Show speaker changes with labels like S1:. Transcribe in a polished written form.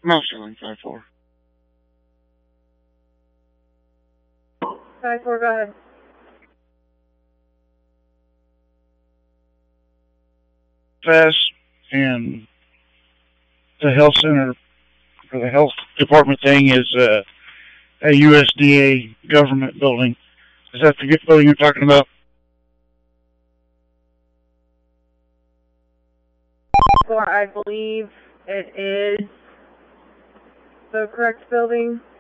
S1: Master Link 5-4.
S2: 5-4, go ahead.
S1: Fast and the health center for the health department thing is a USDA government building. Is that the building you're talking about?
S2: I believe it is the correct building.